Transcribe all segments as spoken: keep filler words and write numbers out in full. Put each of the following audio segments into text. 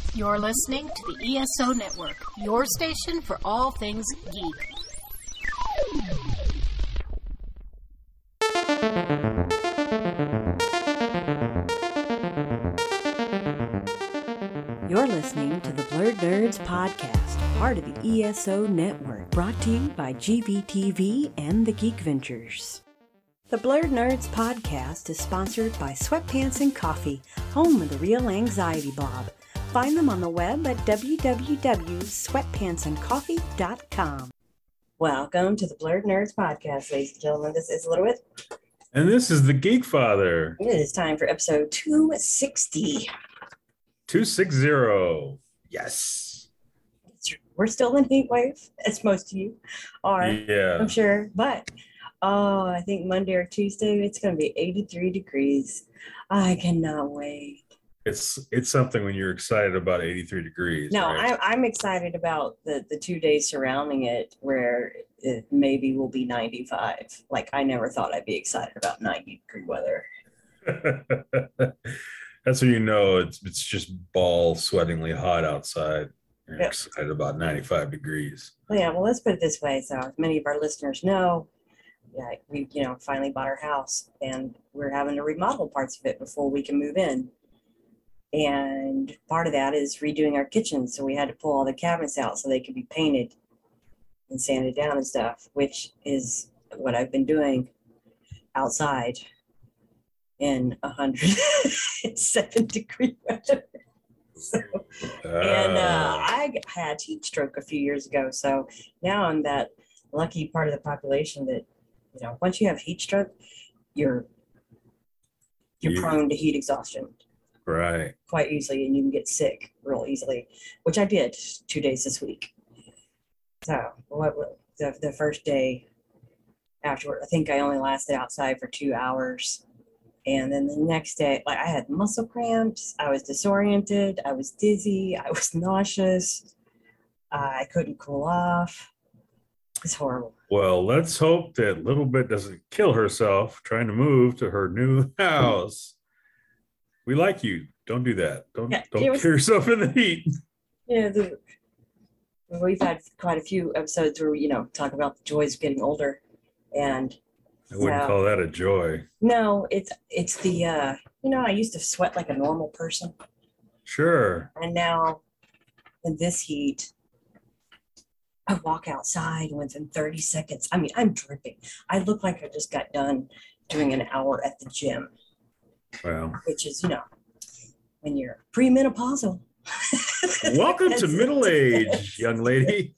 You're listening to the E S O Network, your station for all things geek. You're listening to the Blurred Nerds Podcast, part of the E S O Network, brought to you by G B T V and the Geek Ventures. The Blurred Nerds Podcast is sponsored by Sweatpants and Coffee, home of the Real Anxiety Blob. Find them on the web at w w w dot sweatpants and coffee dot com. Welcome to the Blurred Nerds Podcast, ladies and gentlemen. This is Elizabeth. And this is the Geek Father. It is time for episode two sixty. two sixty. Yes. We're still in heat wave, as most of you are, yeah. I'm sure. But, oh, I think Monday or Tuesday, it's going to be eighty-three degrees. I cannot wait. It's it's something when you're excited about eighty-three degrees. No, right? I, I'm excited about the, the two days surrounding it where it maybe will be ninety-five. Like, I never thought I'd be excited about ninety degree weather. That's when you know it's it's just ball sweatingly hot outside. You're Yep. excited about ninety-five degrees. Well, yeah, well, let's put it this way. So, as many of our listeners know, yeah, we, you know, finally bought our house and we're having to remodel parts of it before we can move in. And part of that is redoing our kitchen. So we had to pull all the cabinets out so they could be painted and sanded down and stuff, which is what I've been doing outside in one hundred seven degree weather. So, and uh, I had heat stroke a few years ago. So now I'm that lucky part of the population that, you know, once you have heat stroke, you're you're Yeah. prone to heat exhaustion. Right. Quite easily, and you can get sick real easily, which I did two days this week. So what what- the, the first day afterward, I think I only lasted outside for two hours. And then the next day, like I had muscle cramps, I was disoriented, I was dizzy, I was nauseous, I couldn't cool off. It's horrible. Well, let's hope that Little Bit doesn't kill herself trying to move to her new house. We like you. Don't do that. Don't Yeah, don't it was- kill yourself in the heat. Yeah, the, we've had quite a few episodes where we, you know, talk about the joys of getting older. And I wouldn't Yeah. call that a joy. no, it's it's the uh you know, I used to sweat like a normal person, Sure. and now in this heat I walk outside and within thirty seconds, I mean, I'm dripping. I look like I just got done doing an hour at the gym, Well, which is, you know, when you're premenopausal. welcome to That's- middle age, young lady.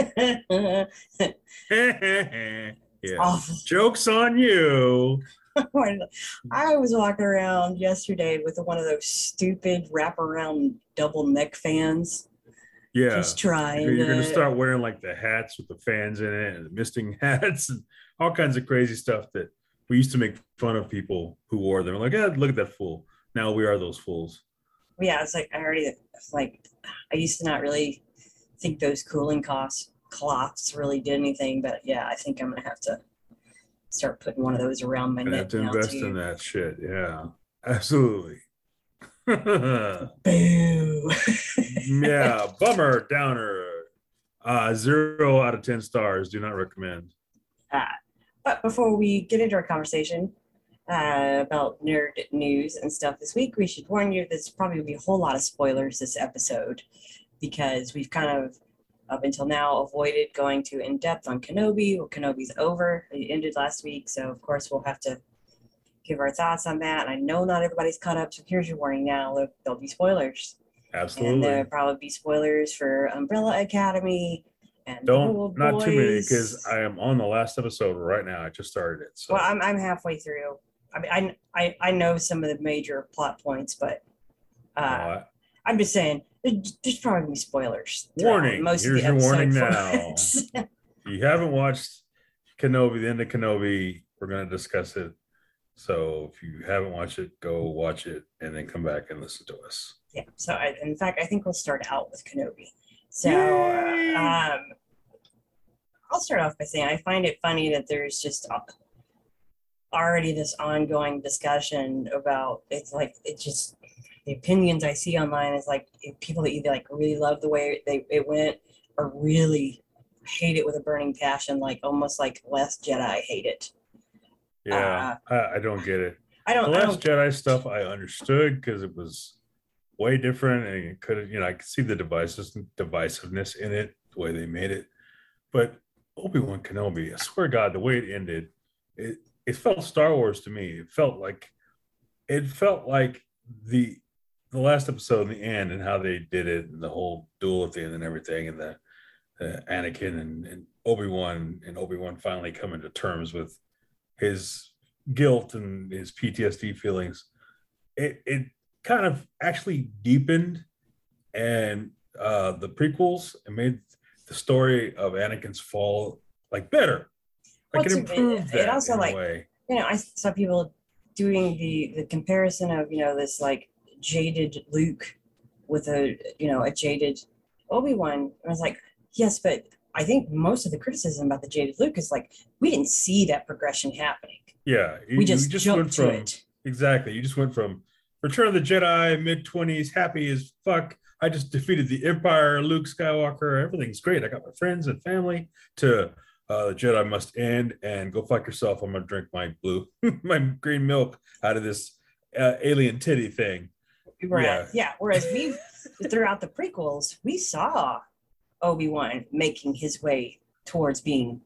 Yeah. Awful. Joke's on you. I was walking around yesterday with one of those stupid wraparound double neck fans. Yeah. Just trying You're, you're going to to start wearing like the hats with the fans in it and the misting hats and all kinds of crazy stuff that we used to make fun of people who wore them. Like, yeah, look at that fool. Now we are those fools. Yeah, it's like I already it's like I used to not really think those cooling costs cloths really did anything, but yeah, I think I'm gonna have to start putting one of those around my I have neck to now invest too. in that shit. Yeah, absolutely. Boo. Yeah, bummer, downer. Uh, zero out of ten stars. Do not recommend. Uh, but before we get into our conversation uh, about nerd news and stuff this week, we should warn you there's probably going to be a whole lot of spoilers this episode because we've kind of, up until now, avoided going too in-depth on Kenobi. Well, Kenobi's over. It ended last week, so of course we'll have to give our thoughts on that. I know not everybody's caught up, so here's your warning now. There- There'll be spoilers. And Absolutely. there'll probably be spoilers for Umbrella Academy and Don't Old not too many Boys. because I am on the last episode right now. I just started it. So Well, I'm I'm halfway through. I mean, I I, I know some of the major plot points, but uh, uh, I'm just saying there's there's probably gonna be spoilers. throughout warning. Most Here's of the your warning episode, now. folks. If you haven't watched Kenobi, the end of Kenobi, we're going to discuss it. So if you haven't watched it, go watch it and then come back and listen to us. Yeah. So I, in fact, I think we'll start out with Kenobi. So Yay! um, I'll start off by saying I find it funny that there's just already this ongoing discussion about it's like it just the opinions I see online is like people that either like really love the way they it went or really hate it with a burning passion, like almost like Last Jedi hate it. Yeah, Uh, I, I don't get it. I don't. The I Last don't. Jedi stuff I understood because it was way different, and it could have, you know, I could see the devices divisiveness in it, the way they made it. But Obi-Wan Kenobi, I swear to God, the way it ended, it it felt Star Wars to me. It felt like it felt like the the last episode in the end and how they did it, and the whole duel at the end and everything, and the, the Anakin and, and Obi-Wan and Obi-Wan finally coming to terms with his guilt and his P T S D feelings. It it kind of actually deepened and uh the prequels and made the story of Anakin's fall like better. Like Well, it it's- improved it that also, in a like, way. You know, I saw people doing the the comparison of, you know, this like jaded Luke with a, you know, a jaded Obi-Wan. I was like, yes, but I think most of the criticism about the jaded Luke is like we didn't see that progression happening. Yeah, you, We just, you just jumped went to from it. exactly. You just went from Return of the Jedi, mid twenties, happy as fuck. I just defeated the Empire, Luke Skywalker. Everything's great. I got my friends and family. To uh, the Jedi must end and go fuck yourself. I'm gonna drink my blue, my green milk out of this uh, alien titty thing. Whereas, yeah. yeah. Whereas we, throughout the prequels, we saw Obi-Wan making his way towards being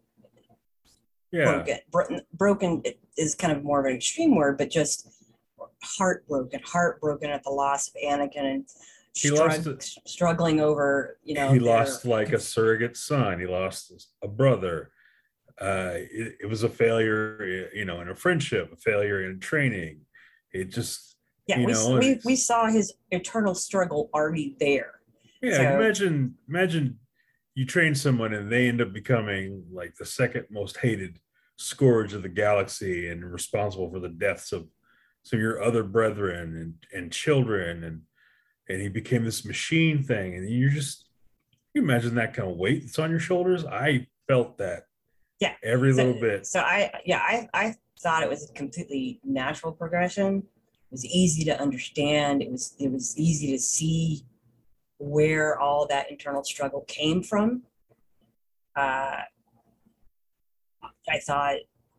Yeah, broken. Bro- broken is kind of more of an extreme word, but just heartbroken, heartbroken at the loss of Anakin and He strug- lost it. struggling over, you know, he their- lost like a surrogate son. He lost a brother. Uh, it, it was a failure, you know, in a friendship, a failure in training. It just, yeah, you we, know, we it's- we saw his eternal struggle already there. yeah. So- imagine, imagine you train someone and they end up becoming like the second most hated scourge of the galaxy and responsible for the deaths of some of your other brethren and and children, and and he became this machine thing, and you're just, you imagine that kind of weight that's on your shoulders. I felt that. Yeah. Every So- little bit. So I, yeah, I, I thought it was a completely natural progression. It was easy to understand. It was, it was easy to see where all that internal struggle came from. Uh, I thought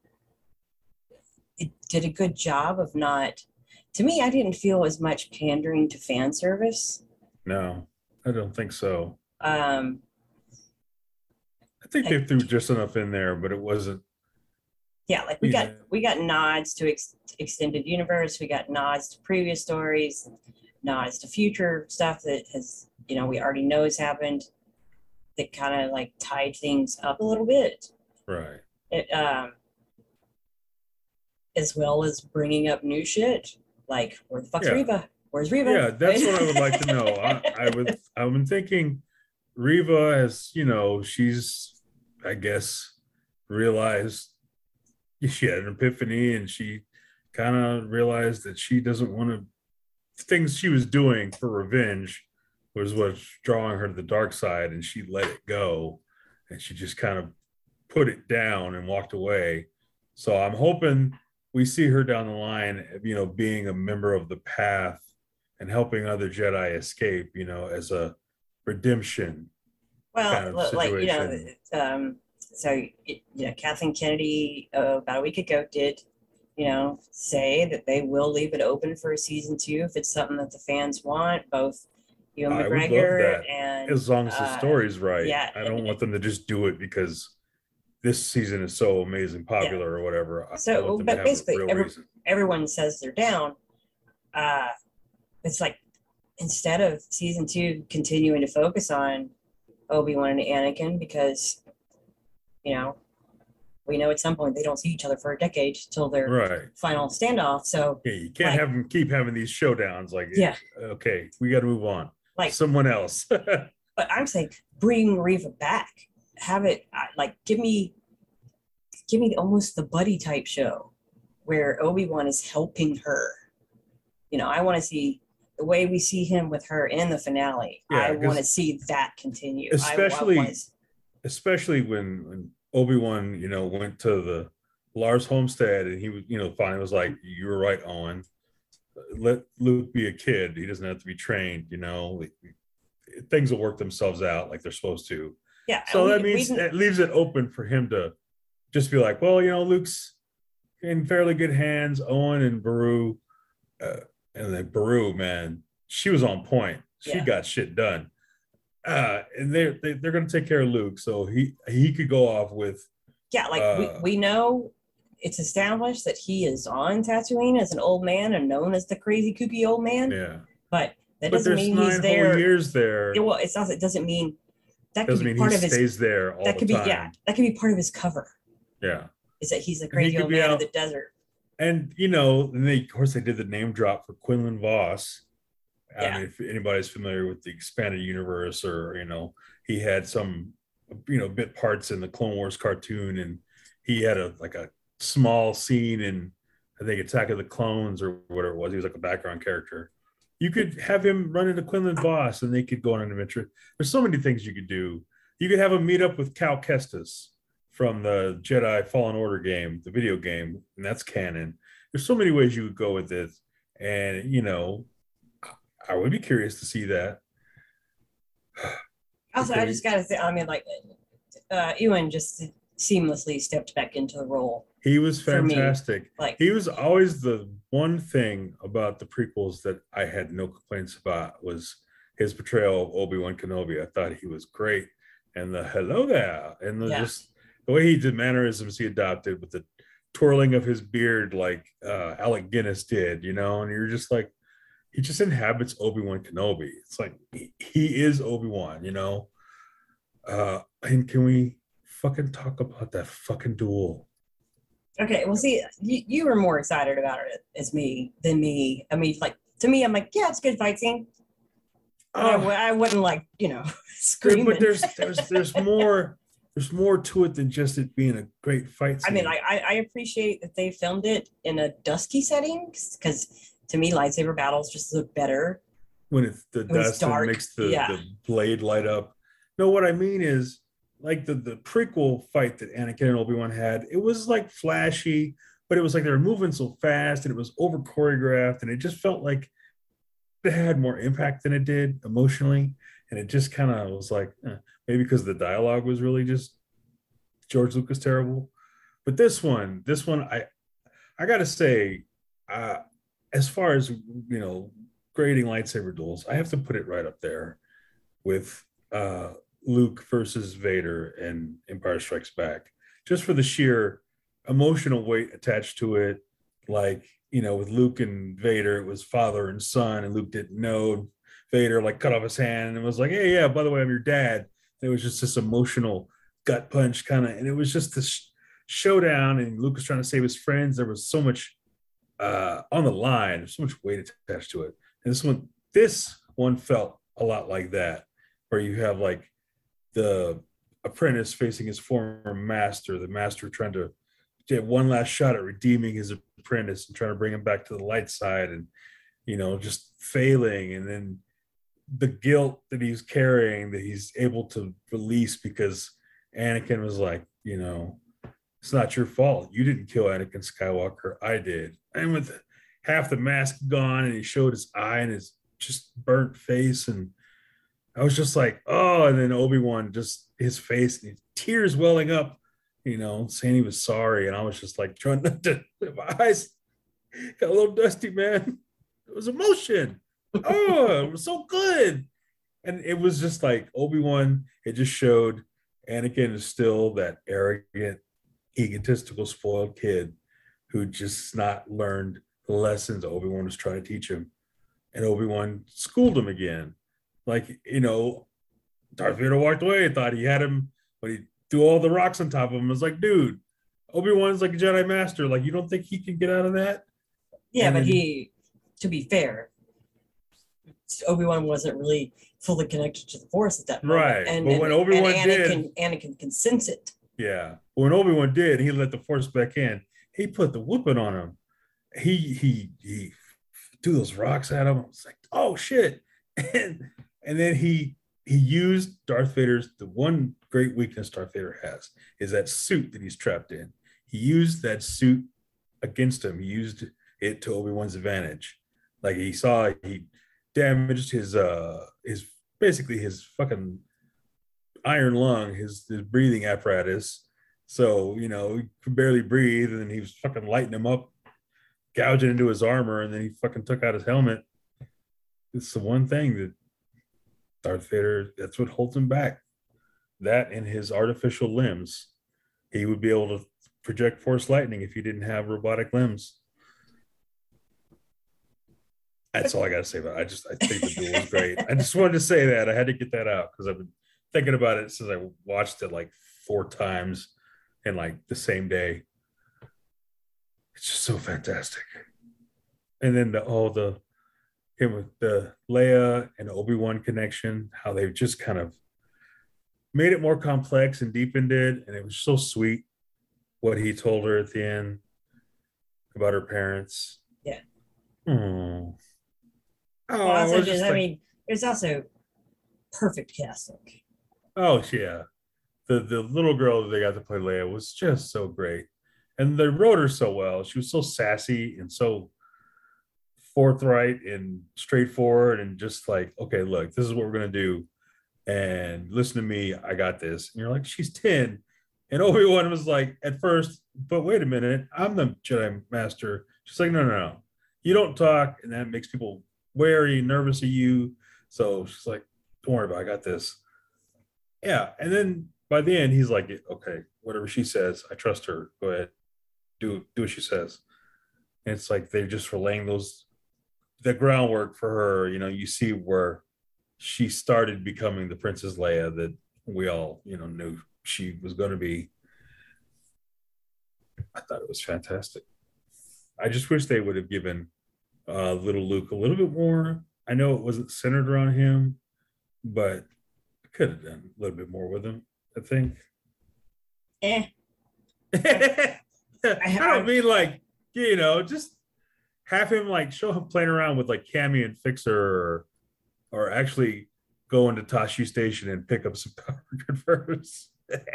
it did a good job of not, to me, I didn't feel as much pandering to fan service. No, I don't think so. Um, I think they threw just enough in there, but it wasn't. yeah, like we Yeah. got we got nods to ex- extended universe, we got nods to previous stories, nods to future stuff that has, you know, we already know has happened, that kind of like tied things up a little bit. Right. It, um, as well as bringing up new shit like where the fuck's Yeah. Reva? Where's Reva? Yeah, that's what I would like to know. I, I would. I've been thinking, Reva, as you know, she's, I guess, realized she had an epiphany, and she kind of realized that she doesn't want to. Things she was doing for revenge was what's drawing her to the dark side, and she let it go, and she just kind of put it down and walked away. So I'm hoping we see her down the line, you know, being a member of the path and helping other Jedi escape, you know, as a redemption. Well, kind of li- like you know, situation. um, so it, you know, Kathleen Kennedy uh, about a week ago did, you know, say that they will leave it open for a season two if it's something that the fans want. Both Ewan I would love McGregor that, and As long as the uh, story's right. yeah. I don't want them to just do it because this season is so amazing, popular or whatever. I- So, I want them but to have basically a real every- reason. everyone says they're down. Uh, it's like instead of season two continuing to focus on Obi-Wan and Anakin because, you know, we know at some point they don't see each other for a decade till their Right. final standoff. So Yeah, you can't like- have them keep having these showdowns. Like, Yeah. okay, we got to move on. like, Someone else. but I'm saying bring Reva back. Have it uh, like give me, give me almost the buddy type show where Obi-Wan is helping her. You know, I want to see the way we see him with her in the finale. Yeah, I 'cause want to see that continue. I- I especially- wanna s- Especially when, when Obi-Wan, you know, went to the Lars homestead and he was, you know, finally was like, you were right, Owen. let Luke be a kid. He doesn't have to be trained, you know. Things will work themselves out like they're supposed to. Yeah. So we, that means we, it leaves it open for him to just be like, well, you know, Luke's in fairly good hands. Owen and Beru, uh, and then Beru, man, she was on point. She Yeah. got shit done. Uh, and they're they, they're going to take care of Luke, so he he could go off with. Yeah, like uh, we, we know it's established that he is on Tatooine as an old man and known as the crazy kooky old man. Yeah, but that but doesn't there's mean nine he's there. whole years there. It, well, it's not. It doesn't mean that Doesn't could be mean part he of his. stays there all That the could be time. yeah. That could be part of his cover. Yeah, Is that he's the And he crazy could old be man out- of the desert? and you know, and they of course they did the name drop for Quinlan Voss. I Yeah. mean, if anybody's familiar with the expanded universe, or you know, he had some, you know, bit parts in the Clone Wars cartoon, and he had a like a small scene in, I think, Attack of the Clones or whatever it was. He was like a background character. You could have him run into Quinlan Voss, and they could go on an adventure. There's so many things you could do. You could have him meet up with Cal Kestis from the Jedi Fallen Order game, the video game, and that's canon. There's so many ways you would go with this, and you know, I would be curious to see that. Also, I Okay. just gotta say, I mean, like, uh, Ewan just seamlessly stepped back into the role. He was For me, fantastic. Like, He was always the one thing about the prequels that I had no complaints about was his portrayal of Obi-Wan Kenobi. I thought he was great. And the hello there, and the Yeah. just the way he did mannerisms he adopted with the twirling of his beard like uh, Alec Guinness did, you know, and you're just like, he just inhabits Obi-Wan Kenobi. It's like he, he is Obi-Wan, you know. Uh, and can we fucking talk about that fucking duel? okay, well, see, you, you were more excited about it as me than me. I mean, like, to me, I'm like, yeah, it's a good fight scene. But I, Uh, w- I wasn't like, you know, There- screaming. but there's there's there's more there's more to it than just it being a great fight I scene. mean, like, I, I appreciate that they filmed it in a dusky setting because to me, lightsaber battles just look better. when it's the was dust dark, and makes the, yeah. the blade light up. No, what I mean is like the the prequel fight that Anakin and Obi-Wan had, it was like flashy, but it was like they were moving so fast and it was over choreographed, and it just felt like it had more impact than it did emotionally. And it just kind of was like, eh, maybe because the dialogue was really just George Lucas terrible. But this one, this one, I I gotta say, uh, as far as you know, grading lightsaber duels, I have to put it right up there with uh, Luke versus Vader and Empire Strikes Back, just for the sheer emotional weight attached to it. Like, you know, with Luke and Vader, it was father and son, and Luke didn't know. Vader like cut off his hand and was like, "Hey, yeah, by the way, I'm your dad." And it was just this emotional gut punch kind of, and it was just this showdown. And Luke was trying to save his friends. There was so much uh, on the line. There's so much weight attached to it. And this one, this one felt a lot like that, where you have like the apprentice facing his former master, the master trying to get one last shot at redeeming his apprentice and trying to bring him back to the light side, and you know, just failing, and then the guilt that he's carrying that he's able to release because Anakin was like, you know, it's not your fault. You didn't kill Anakin Skywalker. I did. And with half the mask gone, and he showed his eye and his just burnt face, and I was just like, oh, and then Obi-Wan, just his face, and tears welling up, you know, saying he was sorry. And I was just like trying not to, my eyes got a little dusty, man. It was emotion. Oh, it was so good. And it was just like Obi-Wan, it just showed Anakin is still that arrogant, egotistical, spoiled kid who just not learned the lessons Obi-Wan was trying to teach him. And Obi-Wan schooled him again. Like, you know, Darth Vader walked away, thought he had him, but he threw all the rocks on top of him. It was like, dude, Obi-Wan's like a Jedi Master. Like, you don't think he can get out of that? Yeah, And but then- he, to be fair, Obi-Wan wasn't really fully connected to the Force at that moment. Right, And, but and, when Obi-Wan and Anakin, Anakin can sense it. Yeah. When Obi-Wan did, he let the Force back in. He put the whooping on him. He he he threw those rocks at him. It's like, oh shit. And and then he he used Darth Vader's, the one great weakness Darth Vader has is that suit that he's trapped in. He used that suit against him. He used it to Obi-Wan's advantage. Like he saw he damaged his uh his basically his fucking iron lung, his his breathing apparatus. So, you know, he could barely breathe, and then he was fucking lighting him up, gouging into his armor, and then he fucking took out his helmet. It's the one thing that Darth Vader, that's what holds him back. That and his artificial limbs. He would be able to project force lightning if he didn't have robotic limbs. That's all I got to say about it. I just, I think the duel was great. I just wanted to say that. I had to get that out because I've been thinking about it since I watched it like four times in like the same day. It's just so fantastic. And then the, oh, the, him with the Leia and Obi-Wan connection, how they've just kind of made it more complex and deepened it. And it was so sweet what he told her at the end about her parents. Yeah. Hmm. Oh, Well, also I, just, like, I mean, there's also perfect casting. oh yeah, the the little girl that they got to play Leia was just so great, and they wrote her so well. She was so sassy and so forthright and straightforward, and just like, okay, look, this is what we're gonna do, and listen to me, I got this. And you're like, she's ten, and Obi-Wan was like, at first, but wait a minute, I'm the Jedi Master. She's like, no, no, no, you don't talk, and that makes people wary, nervous of you. So she's like, don't worry about it, I got this. Yeah. And then by the end, he's like, okay, whatever she says, I trust her. Go ahead. Do do what she says. And it's like they're just relaying those the groundwork for her. You know, you see where she started becoming the Princess Leia that we all, you know, knew she was gonna be. I thought it was fantastic. I just wish they would have given uh, little Luke a little bit more. I know it wasn't centered around him, but could have done a little bit more with him, I think. Eh. I don't mean like, you know, just have him like show him playing around with like Cammy and Fixer, or, or actually go into Tashi Station and pick up some power converters.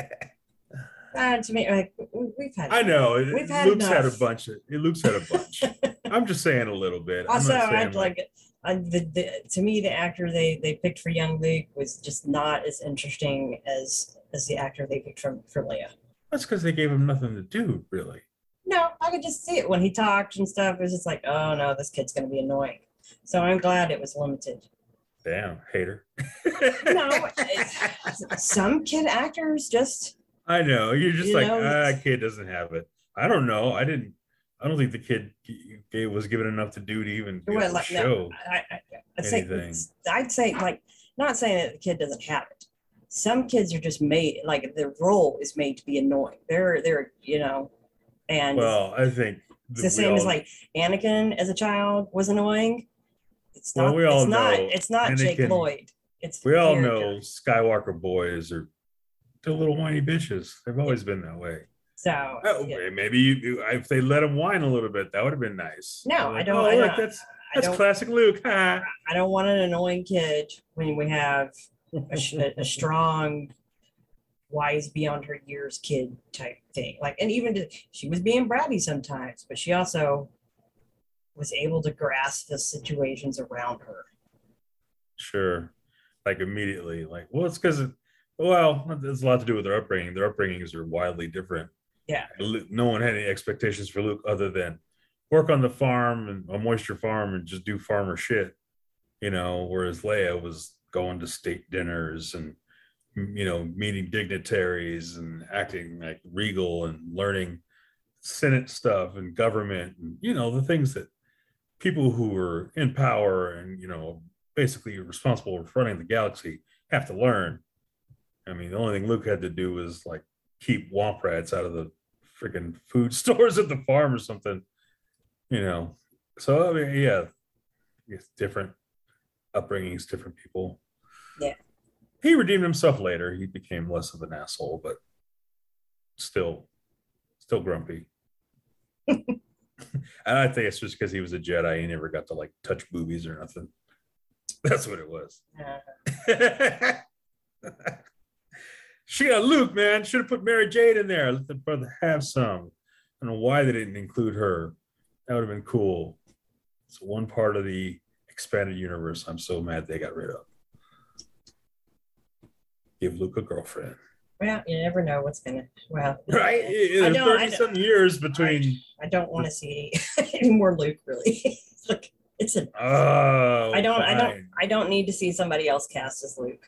Uh, to me, like we've had. I know we've had Luke's enough. had a bunch of. Luke's had a bunch. I'm just saying a little bit. I'm Also, not saying, I'd like, I, the, the to me the actor they they picked for young Luke was just not as interesting as as the actor they picked from for Leia. That's because they gave him nothing to do, really. No, I could just see it when he talked and stuff. It was just like, oh no, this kid's gonna be annoying. So I'm glad it was limited. Damn, hater. No, some kid actors just. I know. You're just You like, know, ah, it's- kid doesn't have it. I don't know. I didn't. I don't think the kid g- was given enough to do to even be Well, able to like, show. no, I, I, I'd say, anything. I'd say, like, not saying that the kid doesn't have it. Some kids are just made, like, their role is made to be annoying. They're, they're, you know, and Well, I think it's that the we same as all- like Anakin as a child was annoying. It's Well, not. we all it's not. know It's not Jake Anakin- Lloyd. It's we the all character. know Skywalker boys are they're little whiny bitches. They've always been that way. So Oh, yeah. maybe you, you- if they let him whine a little bit, that would have been nice. No, Like, I don't- Oh, I look, don't- that's I that's don't. classic Luke. Ha. I don't want an annoying kid when we have a, sh- a, a strong, wise beyond her years kid type thing. Like, and even to, she was being bratty sometimes, but she also was able to grasp the situations around her. Sure. Like immediately, like, well, it's because, well, there's a lot to do with their upbringing. Their upbringings are wildly different. Yeah. Lu- No one had any expectations for Luke other than work on the farm and a moisture farm and just do farmer shit, you know, whereas Leia was going to state dinners and, you know, meeting dignitaries and acting like regal and learning Senate stuff and government and, you know, the things that people who are in power and, you know, basically responsible for running the galaxy have to learn. I mean, the only thing Luke had to do was like keep womp rats out of the freaking food stores at the farm or something, you know. So I mean, yeah, it's different upbringings, different people. Yeah. He redeemed himself later. He became less of an asshole, but still, still grumpy. And I think it's just because he was a Jedi. He never got to like touch boobies or nothing. That's what it was. Uh, She got Luke, man. Should have put Mary Jade in there. Let the brother have some. I don't know why they didn't include her. That would have been cool. It's one part of the expanded universe I'm so mad they got rid of. Give Luke a girlfriend. Well, you never know what's gonna. Well, right. I There's don't- thirty I don't- some years between. I don't want to see any more Luke. Really, like it's a. Oh, I don't. I don't. fine. I don't need to see somebody else cast as Luke.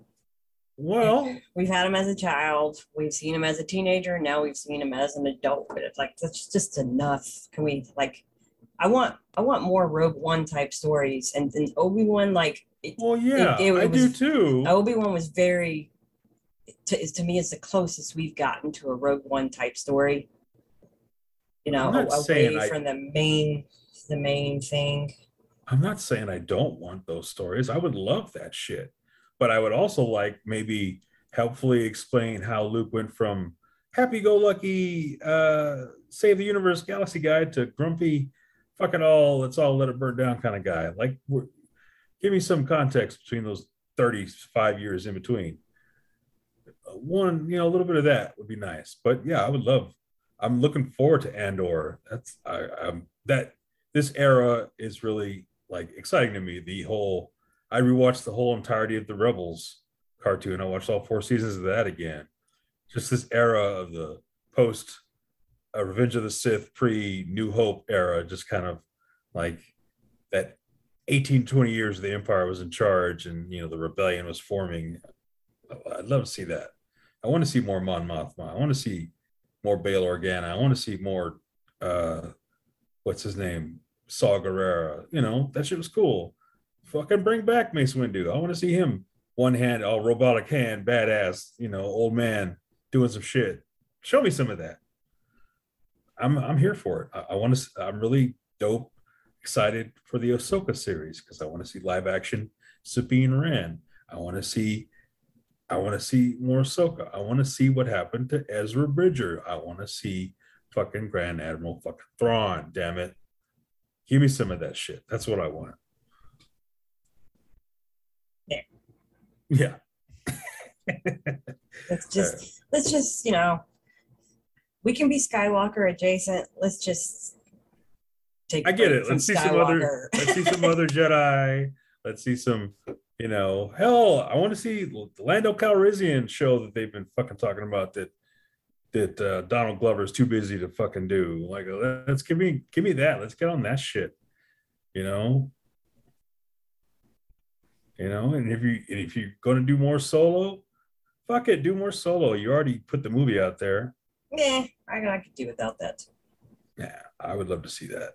Well, We've had him as a child. We've seen him as a teenager. Now we've seen him as an adult. But it's like that's just enough. Can we like? I want. I want more Rogue One type stories, and then Obi Wan like. It, well, yeah, it- it I do was- too. Obi Wan was very. To, is to me, it's the closest we've gotten to a Rogue One type story. You know, I'm not away saying I- from the main, the main thing. I'm not saying I don't want those stories. I would love that shit. But I would also like maybe helpfully explain how Luke went from happy-go-lucky, uh, save the universe galaxy guy to grumpy, fuck it all, let's all let it burn down kind of guy. Like, we're, give me some context between those thirty-five years in between. One, you know, a little bit of that would be nice. But yeah, I would love. I'm looking forward to Andor. That's I, I'm that this era is really like exciting to me. The whole I rewatched the whole entirety of the Rebels cartoon. I watched all four seasons of that again. Just this era of the post uh, Revenge of the Sith, pre New Hope era, just kind of like that eighteen, twenty years the Empire was in charge and you know the rebellion was forming. I'd love to see that. I want to see more Mon Mothma. I want to see more Bail Organa. I want to see more uh what's his name? Saw Gerrera. You know, that shit was cool. Fucking bring back Mace Windu. I want to see him one hand, all robotic hand, badass, you know, old man doing some shit. Show me some of that. I'm I'm here for it. I, I want to I'm really dope, excited for the Ahsoka series because I want to see live action Sabine Wren. I want to see I want to see more Ahsoka. I want to see what happened to Ezra Bridger. I want to see fucking Grand Admiral fucking Thrawn. Damn it. Give me some of that shit. That's what I want. Yeah. Yeah. Let's just let's just, you know, we can be Skywalker adjacent. Let's just take I get break it. from Let's see some other Skywalker. let's see some other Jedi. Let's see some, you know, hell, I want to see the Lando Calrissian show that they've been fucking talking about that that uh, Donald Glover is too busy to fucking do. Like, let's give me give me that. Let's get on that shit. You know, you know, and if you and if you're gonna do more solo, fuck it, do more solo. You already put the movie out there. Yeah, I, I could do without that. Yeah, I would love to see that.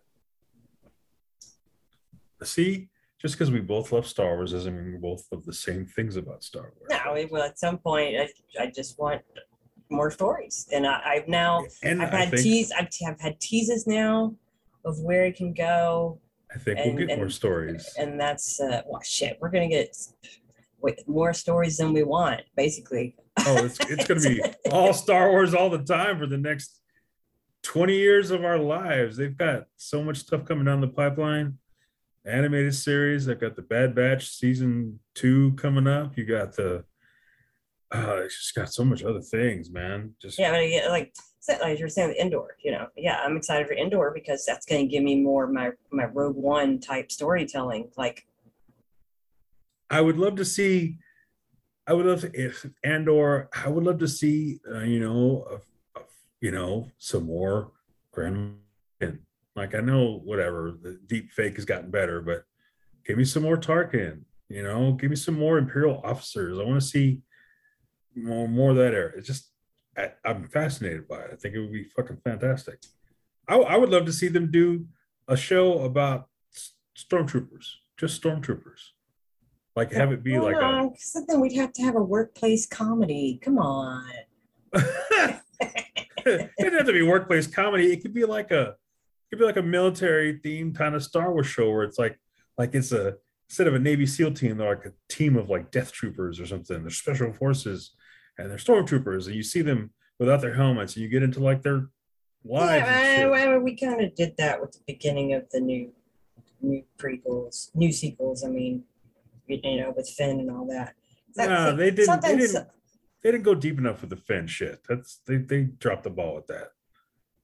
See, just because we both love Star Wars doesn't mean we both love the same things about Star Wars. No, it, well, at some point, I, I just want more stories, and I, I've now and I've I had think, tease I've, I've had teases now of where it can go, I think and- we'll get more and- stories. and that's uh, well, shit. We're gonna get wait, more stories than we want, basically. Oh, it's it's gonna be all Star Wars all the time for the next twenty years of our lives. They've got so much stuff coming down the pipeline. Animated series. They've got the Bad Batch season two coming up. You got the uh it's just got so much other things, man. Just Yeah, but yeah, like so- like you were saying, with Indoor. You know, yeah, I'm excited for Indoor because that's gonna give me more my my Rogue One type storytelling. Like, I would love to see. I would love to if Andor. I would love to see. Uh, you know, a, a, you know, some more Grand. Like I know, whatever the deep fake has gotten better, but give me some more Tarkin. You know, give me some more Imperial officers. I want to see more more of that era. It's just I, I'm fascinated by it. I think it would be fucking fantastic. I, I would love to see them do a show about stormtroopers, just stormtroopers. Like have it be well, like no, 'cause then we'd have to have a workplace comedy. Come on. a. It doesn't have to be workplace comedy. It could be like a, it could be like a military themed kind of Star Wars show where it's like, like it's a instead of a Navy SEAL team, they're like a team of like death troopers or something. They're special forces and they're stormtroopers, and you see them without their helmets, and you get into like their lives. and Yeah, shit. well, we kind of did that with the beginning of the new, new prequels, new sequels. I mean, you you know, with Finn and all that. That- Nah, they didn't. They sometimes- didn't. They didn't go deep enough with the Finn shit. That's they. They dropped the ball with that.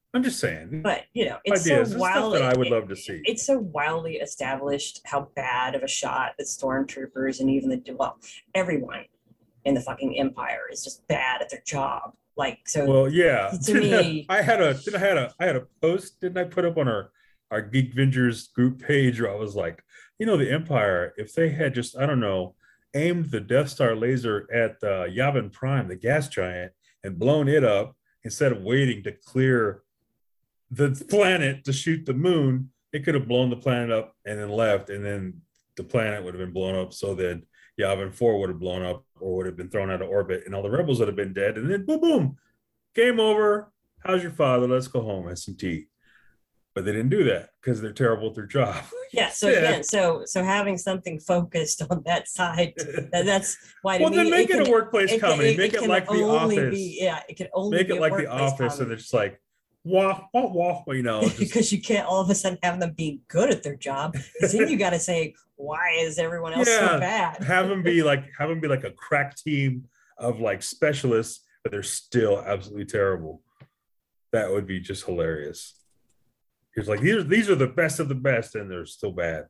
I'm just saying. But you know, it's Ideas, so this is stuff wildly. that I would it- love to see. It's so wildly established how bad of a shot the stormtroopers and even the well, everyone in the fucking Empire is just bad at their job. Like so. Well, yeah. to me- I had a I had a I had a post, didn't I put up on our our Geek Vengers group page where I was like, you know, the Empire, if they had just, I don't know, aimed the Death Star laser at uh, Yavin Prime, the gas giant, and blown it up instead of waiting to clear the planet to shoot the moon, it could have blown the planet up and then left, and then the planet would have been blown up so that Yavin four would have blown up or would have been thrown out of orbit, and all the rebels would have been dead, and then boom, boom, game over. How's your father? Let's go home, have some tea. But they didn't do that because they're terrible at their job. Yeah. So Yeah. again, so so having something focused on that side, that, that's why. To Well, me, then make it, can- a workplace it can- comedy. Make it, can like The only Office. Be, yeah, it can only Make be it a like The workplace Office, and comedy. it's like wah wah wah. You know, just, because you can't all of a sudden have them being good at their job. 'Cause then you got to say, why is everyone else Yeah. so bad? have them be like have them be like a crack team of like specialists, but they're still absolutely terrible. That would be just hilarious. He's like, these are these are the best of the best, and they're still bad.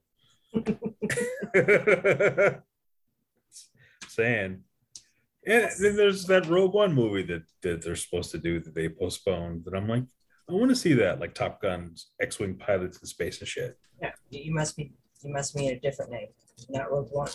Saying. And then there's that Rogue One movie that, that they're supposed to do that they postponed. That I'm like, I want to see that, like Top Gun, X-wing pilots in space and shit. Yeah, you must be you must mean a different name, not Rogue One.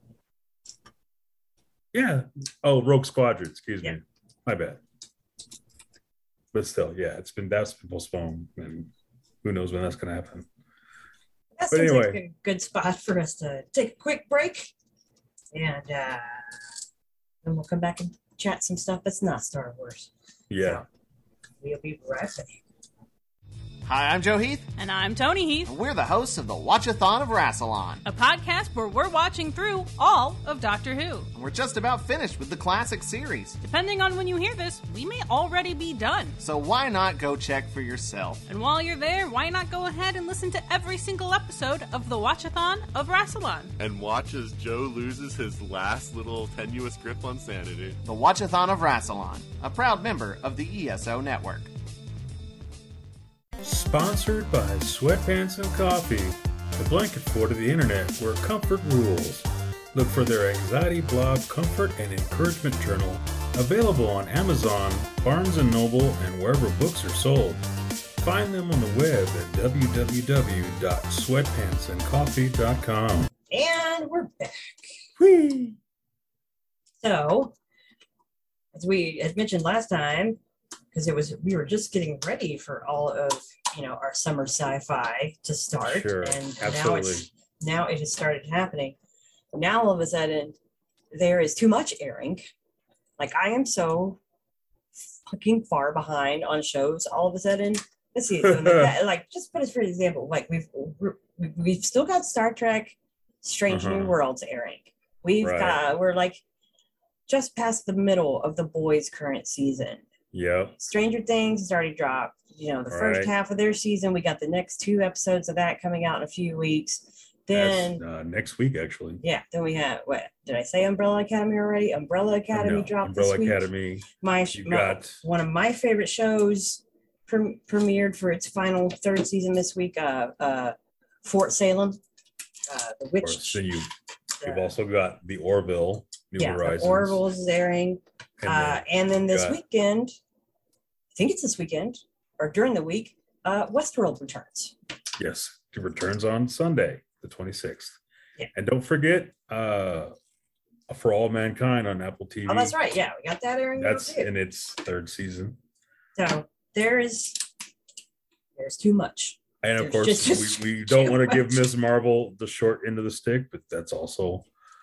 Yeah. Oh, Rogue Squadron. Excuse Yeah. me. My bad. But still, yeah, it's been that's been postponed, and who knows when that's going to happen. That But seems like anyway. a good spot for us to take a quick break, and uh, then we'll come back and chat some stuff that's not Star Wars. Yeah. So, we'll be right back. Hi, I'm Joe Heath, And I'm Tony Heath, and we're the hosts of the Watchathon of Rassilon. a podcast where we're watching through all of Doctor Who. And we're just about finished with the classic series, Depending on when you hear this, we may already be done. so why not go check for yourself? And while you're there, why not go ahead and listen to every single episode of the Watchathon of Rassilon? And watch as Joe loses his last little tenuous grip on sanity. The Watchathon of Rassilon, a proud member of the E S O Network. Sponsored by Sweatpants and Coffee, the blanket fort of the internet where comfort rules. Look for their anxiety blog, comfort and encouragement journal, available on Amazon, Barnes and Noble, and wherever books are sold. Find them on the web at w w w dot sweatpants and coffee dot com. And we're back. Whee! So, as we had mentioned last time, because it was we were just getting ready for all of you know our summer sci-fi to start, Sure, and now absolutely. it's now it has started happening. Now all of a sudden, there is too much airing. Like I am so fucking far behind on shows. All of a sudden, let's see, like, that, like just put us for example. Like we've we're, we've still got Star Trek, Strange New Uh-huh. Worlds airing. We've Right. got we're like just past the middle of the boys' current season. Yep. Stranger Things has already dropped. You know, the first Right. half of their season. We got the next two episodes of that coming out in a few weeks. Then, That's, uh, next week, actually. yeah, then we have what did I say? Umbrella Academy already? Umbrella Academy No, dropped Umbrella this week. Academy. My, You my- got one of my favorite shows pre- premiered for its final third season this week. Uh, uh, Fort Salem, uh, the of witch. course. Then you you've uh, also got the Orville, New yeah, the Horizons. Orville is airing. and Uh, then- and then this got- weekend, I think it's this weekend or during the week, uh, Westworld returns. yes, it returns on Sunday, the twenty-sixth. Yeah. And don't forget, uh, For All Mankind on Apple T V. Oh, that's right. Yeah, we got that airing. now, That's too. in its third season. So there is there's too much. And of There's course, just- just we, we don't too want to give much. Miz Marvel the short end of the stick, but that's also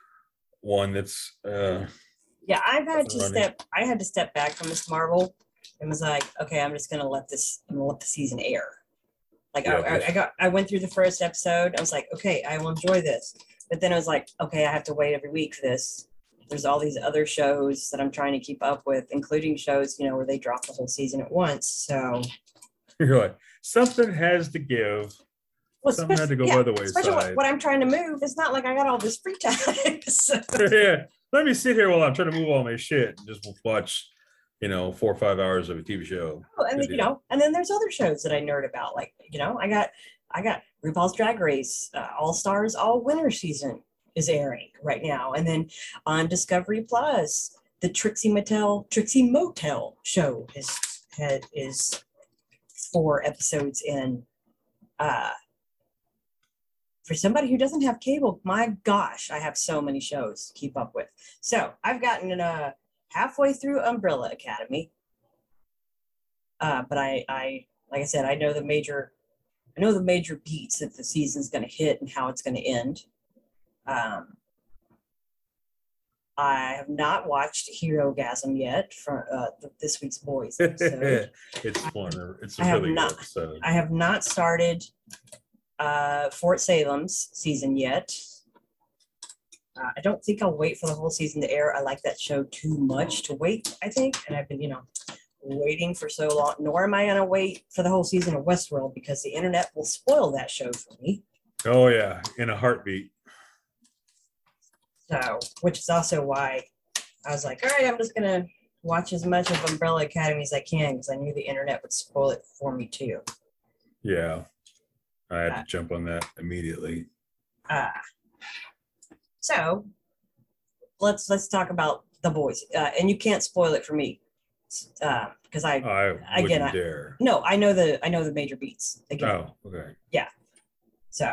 one that's uh, Yeah, I've had to Running. step. I had to step back from Miss Marvel and was like, okay, I'm just gonna let this. I'm gonna let the season air. Like Yeah, I, I, just- I got. I went through the first episode. I was like, okay, I will enjoy this. But then I was like, okay, I have to wait every week for this. There's all these other shows that I'm trying to keep up with, including shows, you know, where they drop the whole season at once. So, you're like, something has to give. well, Something had to go especially- by the Especially wayside. what, what I'm trying to move. It's not like I got all this free time. So- Yeah, let me sit here while I'm trying to move all my shit and just watch, you know, four or five hours of a T V show. Oh, and Good then, you deal. know, and then there's other shows that I nerd about. Like, you know, I got I got RuPaul's Drag Race, uh, All Stars All Winter season is airing right now, and then on Discovery Plus, the Trixie Mattel Trixie Motel show is had is four episodes in. Uh, for somebody who doesn't have cable, my gosh, I have so many shows to keep up with. So I've gotten uh, halfway through Umbrella Academy. Uh, but I, I, like I said, I know the major, I know the major beats that the season's going to hit and how it's going to end. Um, I have not watched Hero Gasm yet from uh, this week's Boys episode. It's fun. It's a I have really not- good episode. I have not started uh, Fort Salem's season yet. Uh, I don't think I'll wait for the whole season to air. I like that show too much to wait, I think. And I've been, you know, waiting for so long. Nor am I going to wait for the whole season of Westworld because the internet will spoil that show for me. Oh yeah, in a heartbeat. So, which is also why I was like, all right, I'm just going to watch as much of Umbrella Academy as I can because I knew the internet would spoil it for me too. Yeah, I had Uh, to jump on that immediately. Uh, so let's let's talk about The Boys, uh, and you can't spoil it for me because I I again, wouldn't I- dare. no I know the I know the major beats again. Oh, okay. So,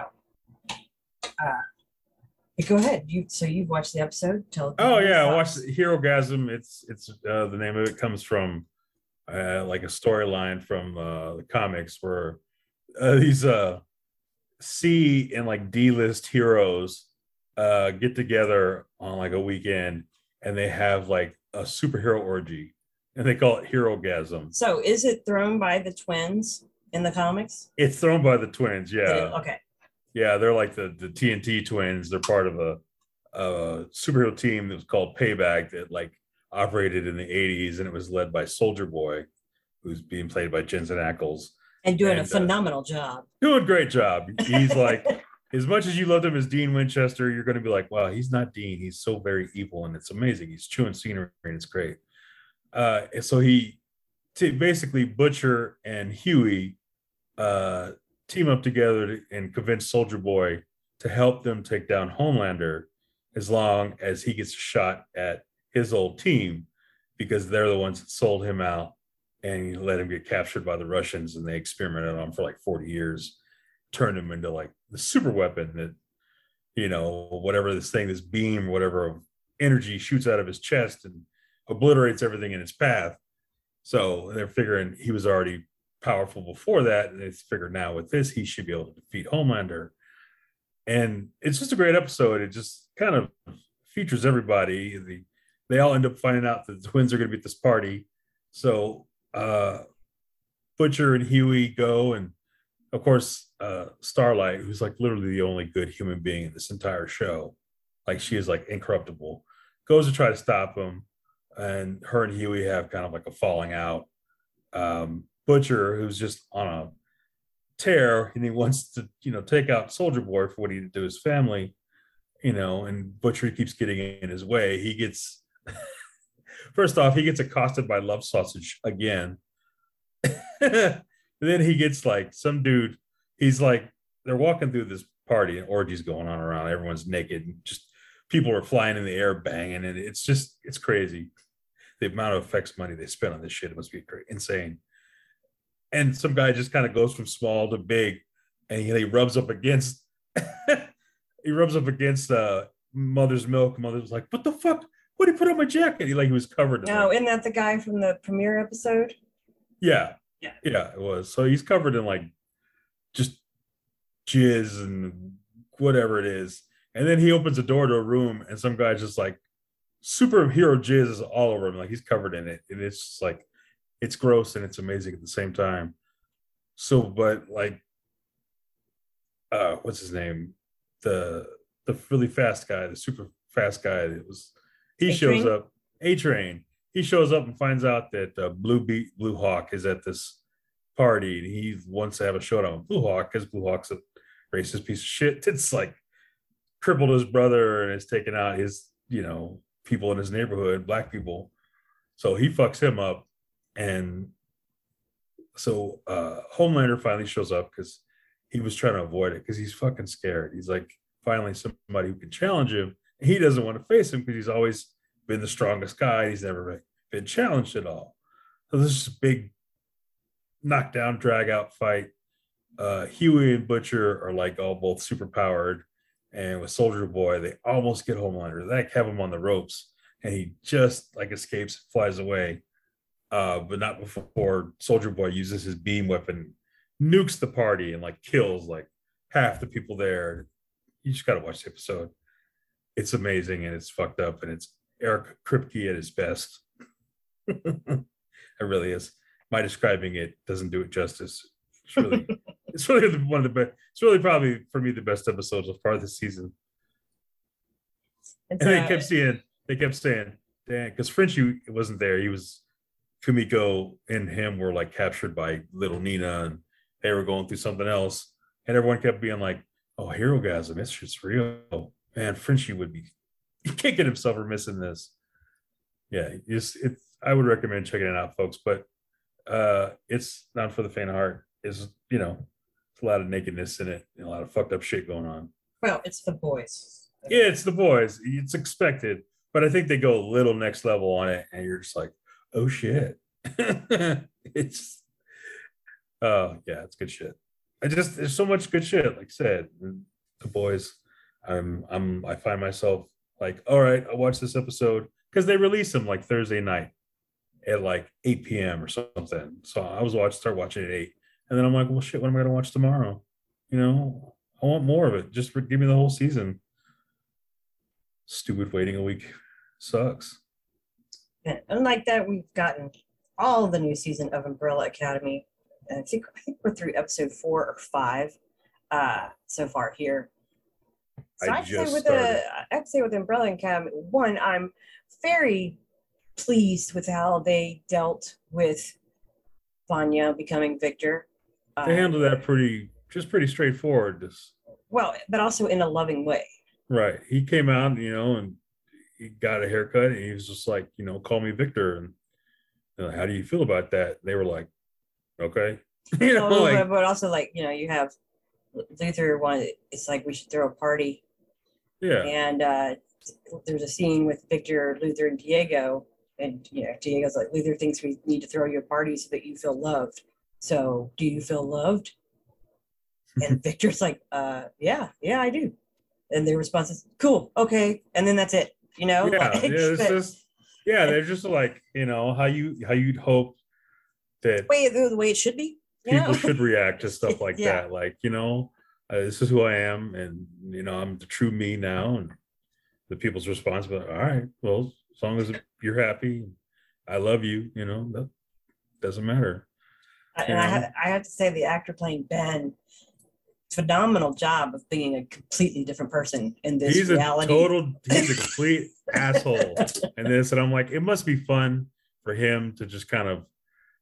uh, but go ahead. You so you've watched the episode? Tell. Oh tell yeah, I your watched thoughts. Hero Gasm. It's it's uh, the name of it comes from uh, like a storyline from uh, the comics where uh, these uh, C and like D list heroes uh, get together on like a weekend and they have like a superhero orgy and they call it Hero Gasm. So is it thrown by the twins in the comics? It's thrown by the twins. Yeah. Okay. Yeah, they're like the, the T N T twins. They're part of a, a superhero team that was called Payback that like operated in the eighties, and it was led by Soldier Boy, who's being played by Jensen Ackles. And doing And, a uh, phenomenal job. Doing a great job. He's like, as much as you loved him as Dean Winchester, you're going to be like, wow, he's not Dean. He's so very evil, and it's amazing. He's chewing scenery, and it's great. Uh, and so he, t- basically, Butcher and Huey uh, team up together to, and convince Soldier Boy to help them take down Homelander as long as he gets a shot at his old team, because they're the ones that sold him out and let him get captured by the Russians, and they experimented on him for like forty years, turned him into like the super weapon that, you know, whatever this thing, this beam, whatever of energy shoots out of his chest and obliterates everything in its path. So they're figuring he was already powerful before that, and they figured now with this he should be able to defeat Homelander. And it's just a great episode. It just kind of features everybody. The, they all end up finding out that the twins are going to be at this party. So uh, Butcher and Huey go, and of course uh, Starlight, who's like literally the only good human being in this entire show, like she is like incorruptible, goes to try to stop him, and her and Huey have kind of like a falling out. Um, Butcher, who's just on a tear, and he wants to, you know, take out Soldier Boy for what he did to his family, you know, and Butcher keeps getting in his way. He gets, first off, he gets accosted by Love Sausage again. Then he gets like some dude, he's like, they're walking through this party and orgies going on around. Everyone's naked and just people are flying in the air banging. And it's just, it's crazy. The amount of effects money they spent on this shit, it must be great, insane. And some guy just kind of goes from small to big, and he, he rubs up against he rubs up against uh Mother's Milk. Mother's like, what the fuck? What did he put on my jacket? He like he was covered in No, like, isn't that the guy from the premiere episode? yeah, Yeah. yeah, it was. So he's covered in like just jizz and whatever it is. And then he opens a door to a room, and some guy's just like superhero jizz is all over him, like he's covered in it, and it's just like it's gross and it's amazing at the same time. So, but like, uh, what's his name? The the really fast guy, the super fast guy. That was he A-Train? shows up. A Train. He shows up and finds out that uh, Blue Beat Blue Hawk is at this party, and he wants to have a showdown with Blue Hawk because Blue Hawk's a racist piece of shit. It's like crippled his brother and has taken out his, you know, people in his neighborhood, black people. So he fucks him up, and so uh, Homelander finally shows up because he was trying to avoid it because he's fucking scared. He's like, finally somebody who can challenge him. And he doesn't want to face him because he's always been the strongest guy. He's never been challenged at all. So this is a big knockdown, drag out fight. Uh, Huey and Butcher are like all both super powered. And with Soldier Boy, they almost get Homelander. They have him on the ropes. And he just like escapes, flies away. Uh, but not before Soldier Boy uses his beam weapon, nukes the party, and like kills like half the people there. You just got to watch the episode. It's amazing, and it's fucked up, and it's Eric Kripke at his best. It really is. My describing it doesn't do it justice. It's really, it's really one of the best. It's really probably for me the best episodes of part of the season. And, and they kept saying, they kept saying, "Damn," because Frenchie wasn't there. He was Kumiko and him were like captured by little Nina, and they were going through something else, and everyone kept being like, "Oh, Herogasm, it's just real." Man, Frenchie would be kicking himself for missing this. Yeah, it's it's. I would recommend checking it out, folks. But uh, it's not for the faint of heart. It's you know, it's a lot of nakedness in it, and a lot of fucked up shit going on. Well, it's The Boys. Yeah, it's The Boys. It's expected, but I think they go a little next level on it, and you're just like, oh shit. It's uh yeah, it's good shit. I just there's so much good shit, like I said. The Boys. I'm I'm I find myself like, all right, I'll watch this episode because they release them like Thursday night at like eight p.m. or something. So I was watch start watching at eight, and then I'm like, well, shit, what am I gonna watch tomorrow? You know, I want more of it. Just for, give me the whole season. Stupid waiting a week sucks. And unlike that, we've gotten all the new season of Umbrella Academy. And I think I think we're through episode four or five uh, so far here. So I I'd say just with started. the I'd say with Umbrella Academy, one, I'm very pleased with how they dealt with Vanya becoming Victor. They Uh, handled that pretty, just pretty straightforward. Just, well, but also in a loving way. right. He came out, you know, and he got a haircut, and he was just like, you know, call me Victor. And you know, how do you feel about that? They were like, okay. You know, Oh, like, but, but also like you know you have Luther one. It's like we should throw a party. yeah. And uh, there's a scene with Victor, Luther, and Diego. And, you know, Diego's like, Luther thinks we need to throw you a party so that you feel loved. So, do you feel loved? And Victor's like, uh, yeah, yeah, I do. And their response is, cool, okay. And then that's it, you know? Yeah, Like, yeah, it's but- just, yeah, they're just like, you know, how you how you'd hope that way the, the way it should be. You people know? should react to stuff like Yeah. that. Like, you know, uh, this is who I am, and you know, I'm the true me now. And the people's response, but all right, well, as long as you're happy, I love you. You know, that doesn't matter. And I, ha- I have to say, the actor playing Ben, phenomenal job of being a completely different person in this He's reality. a total, he's a complete asshole in this, and I'm like, it must be fun for him to just kind of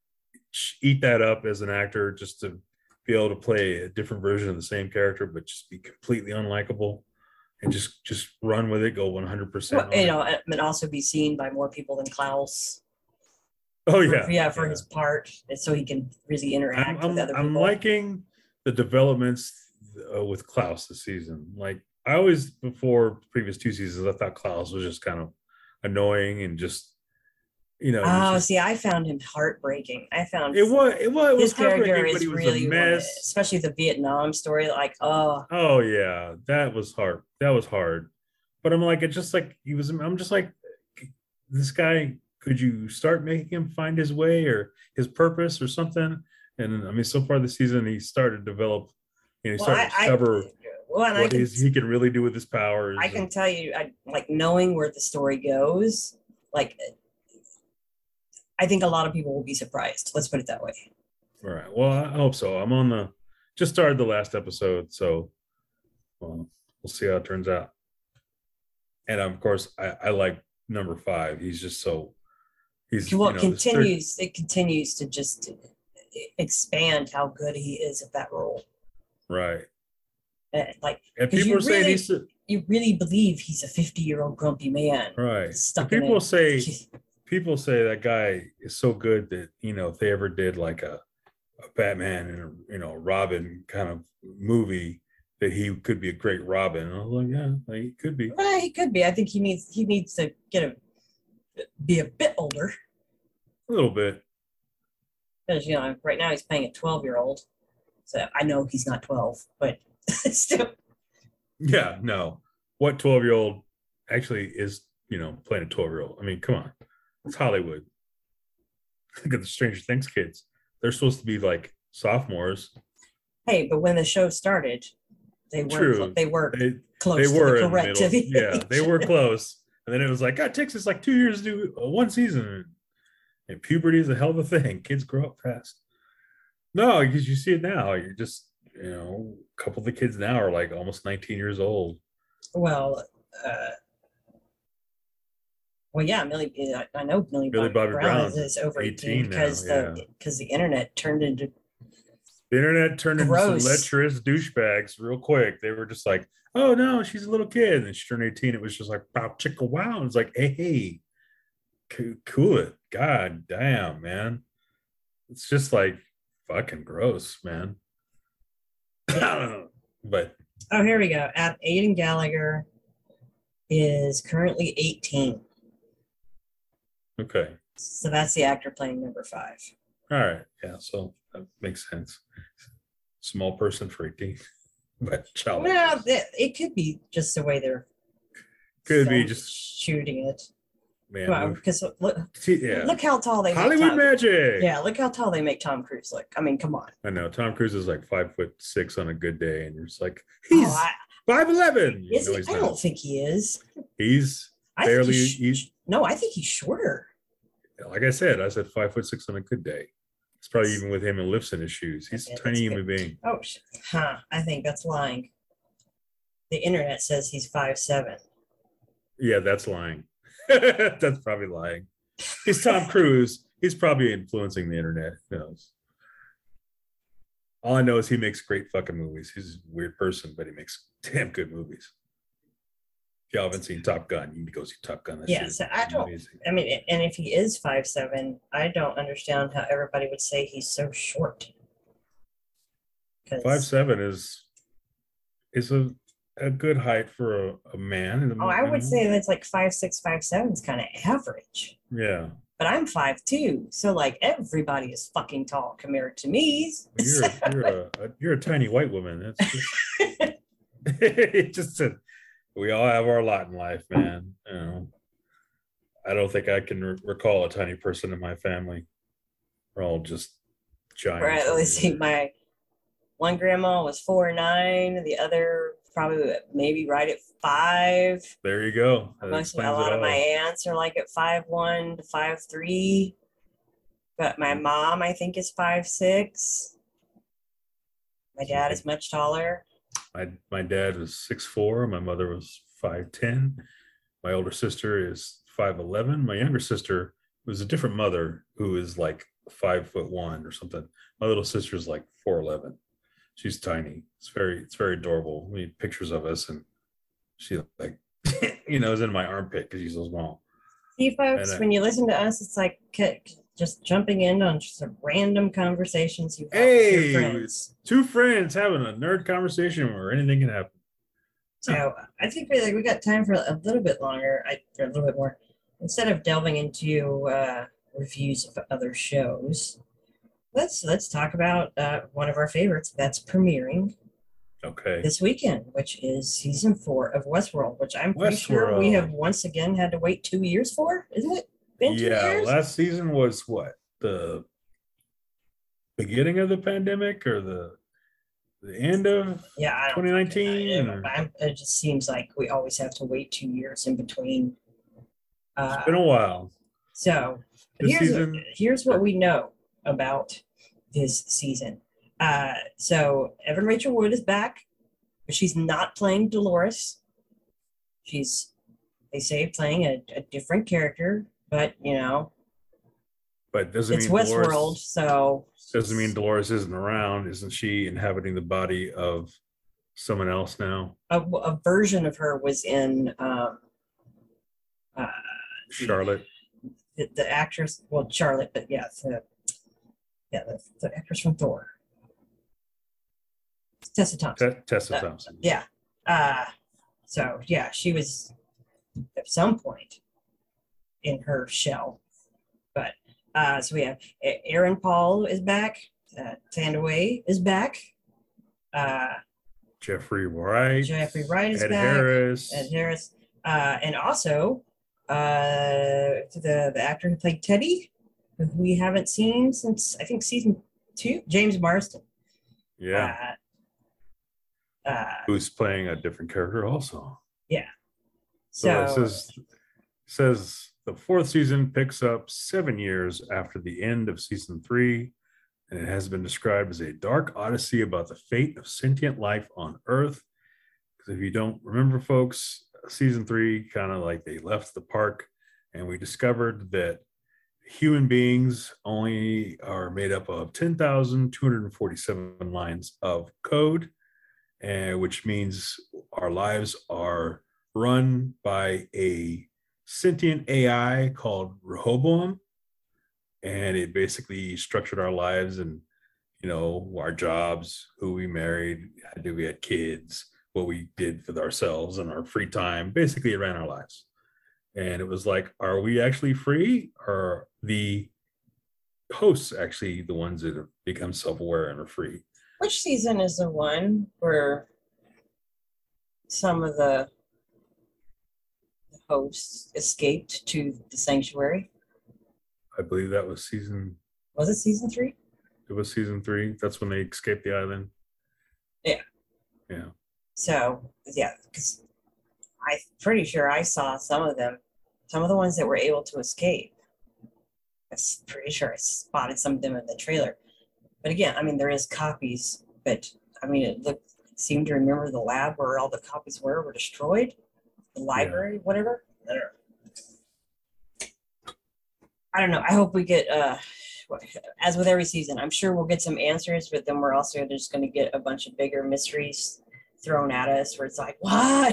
eat that up as an actor, just to be able to play a different version of the same character, but just be completely unlikable and just just run with it, go one hundred percent. Well, you know, and also be seen by more people than Klaus. Oh for- yeah, yeah, for his part, and so he can really interact I'm, with I'm, other I'm people. liking the developments uh, with Klaus this season. Like I always, before previous two seasons, I thought Klaus was just kind of annoying and just, you know, he was Oh, just- see, I found him heartbreaking. I found it was it was, it was his character heartbreaking, but is he was really a one of- mess. especially the Vietnam story. Like, oh, Oh yeah, that was hard. That was hard. But I'm like, it's just like he was. I'm just like, this guy. Could you start making him find his way or his purpose or something? And I mean, so far this season, he started to develop. You know, he well, started I, to discover I, well, and I what can, is he can really do with his powers. I can and- tell you, I like knowing where the story goes. Like, I think a lot of people will be surprised. Let's put it that way. All right. Well, I hope so. I'm on the just started the last episode, so well, we'll see how it turns out. And of course, I, I like number five. He's just so he's Well, you know, it this third- continues. It continues to just expand how good he is at that role. right. And, like, And 'Cause people you are saying really- he's you really believe he's a fifty-year-old grumpy man right. stuck And in people a- say people say that guy is so good that, you know, if they ever did like a, a Batman and a, you know, Robin kind of movie, that he could be a great Robin. I was like, yeah, like, he could be. Well, he could be. I think he needs he needs to get a be a bit older. A little bit. Because, you know, right now he's playing a twelve year old. So I know he's not twelve, but still. Yeah, no. What twelve year old actually is, you know, playing a twelve year old? I mean, come on. It's Hollywood. Look at the Stranger Things kids. They're supposed to be like sophomores. Hey, but when the show started, they were True. they were They, close they were to the in the correct middle. to the Yeah, age. they were close. And then it was like, God, it takes us like two years to do one season. And puberty is a hell of a thing. Kids grow up fast. No, because you see it now. You're just, you know, a couple of the kids now are like almost nineteen years old. Well, uh, well, yeah, Millie. I know Millie, Millie Bobby, Bobby Brown Brown's is, is over eighteen, eighteen now, because the because the internet turned into The internet turned into Gross. some lecherous douchebags real quick. They were just like, oh no, she's a little kid. And she turned eighteen. It was just like, wow, chicka wow. It's like, hey, hey, co- cool it. God damn, man. It's just like fucking gross, man. I don't know. But oh, here we go. At Aidan Gallagher is currently eighteen, okay. so that's the actor playing number five. All right. Yeah, so that makes sense. Small person for eighteen. But child. Well, th- it could be just the way they're Could be film just shooting it. man. Well, move- because look, yeah. look how tall they make Hollywood Tom. magic. Yeah, look how tall they make Tom Cruise look. I mean, come on. I know Tom Cruise is like five foot six on a good day, and you're just like, he's Oh, I, five eleven. You is know he? he's I not. don't think he is. He's I barely. think he's, He's no, I think he's shorter. like I said. I said five foot six on a good day. It's probably even with him and lifts in his shoes. He's Okay, a that's tiny human good. being. Oh, sh- huh. I think that's lying. The internet says he's five seven. Yeah, that's lying. That's probably lying. He's Tom Cruise. He's probably influencing the internet. Who knows? All I know is he makes great fucking movies. He's a weird person, but he makes damn good movies. If y'all haven't seen Top Gun, you need to go see Top Gun. That Yeah, shit is so I don't- amazing. I mean, and if he is five seven, I don't understand how everybody would say he's so short. 'Cause- Five seven is is a a good height for a, a man. Oh, I would say that's like five six, five seven is kind of average. yeah. But I'm five two, so like everybody is fucking tall compared to me. You're a, you're a, a you're a tiny white woman. That's just, it just a, we all have our lot in life, man. You know, I don't think I can re- recall a tiny person in my family. We're all just giant. Right, let's see. My one grandma was four nine, the other probably maybe right at five. There you go. That Most a explains it lot of my all. aunts are like at five one to five three, but my mom I think is five six. My dad is much taller. My my dad was six four. My mother was five ten. My older sister is five eleven. My younger sister was a different mother who is like five foot one or something. My little sister's like four eleven. She's tiny. It's very it's very adorable. We need pictures of us, and she like you know is in my armpit because she's so small. See, folks, And, uh, when you listen to us, it's like c- just jumping in on just some random conversations you've had with Hey, your friends. two friends having a nerd conversation where anything can happen. So I think we like we got time for a little bit longer, I, for a little bit more. Instead of delving into uh, reviews of other shows, let's let's talk about uh, one of our favorites that's premiering Okay. this weekend, which is season four of Westworld, which I'm pretty sure we Westworld. have once again had to wait two years for, isn't it? Been two Yeah, years? last season was what? The beginning of the pandemic or the the end of Yeah, I don't twenty nineteen? Yeah, or- but I'm, it just seems like we always have to wait two years in between. Uh, It's been a while. so This here's, season- here's what we know about this season. Uh, so Evan Rachel Wood is back, but she's not playing Dolores. She's, they say, playing a, a different character, but you know, But doesn't it's mean Westworld, Dolores, so doesn't mean Dolores isn't around. Isn't she inhabiting the body of someone else now? a, a version of her was in um, uh, Charlotte. the, the actress, well, Charlotte, but yeah, the, yeah, the, the actress from Thor, Tessa Thompson. Te- Tessa Uh, Thompson. Yeah. Uh, so yeah, she was at some point in her shell, but uh, so we have A- Aaron Paul is back. Uh, Tandaway is back. Uh, Jeffrey Wright. Jeffrey Wright is Ed back. Harris. Ed Harris, uh, and also uh, the the actor who played Teddy, who we haven't seen since I think season two, James Marsden. Yeah. Uh, uh, Who's playing a different character also. so So it says, says the fourth season picks up seven years after the end of season three, and it has been described as a dark odyssey about the fate of sentient life on Earth. Because if you don't remember, folks, season three kind of like they left the park, and we discovered that human beings only are made up of ten thousand two hundred forty-seven lines of code, and which means our lives are run by a sentient A I called Rehoboam, and it basically structured our lives and, you know, our jobs, who we married, how do we had kids, what we did with ourselves and our free time. Basically, it ran our lives. And it was like, are we actually free, or are the hosts actually the ones that have become self-aware and are free? which season is the one where some of the hosts escaped to the sanctuary? I believe that was season, Was it season three? it was season three. That's when they escaped the island. Yeah. Yeah. So yeah, because I'm pretty sure I saw some of them, some of the ones that were able to escape. I'm pretty sure I spotted some of them in the trailer. But again, I mean, there is copies, but I mean, it looked seemed to remember the lab where all the copies were were destroyed, the library, whatever. I don't know. I don't know. I hope we get, uh, as with every season, I'm sure we'll get some answers, but then we're also just going to get a bunch of bigger mysteries thrown at us where it's like, what?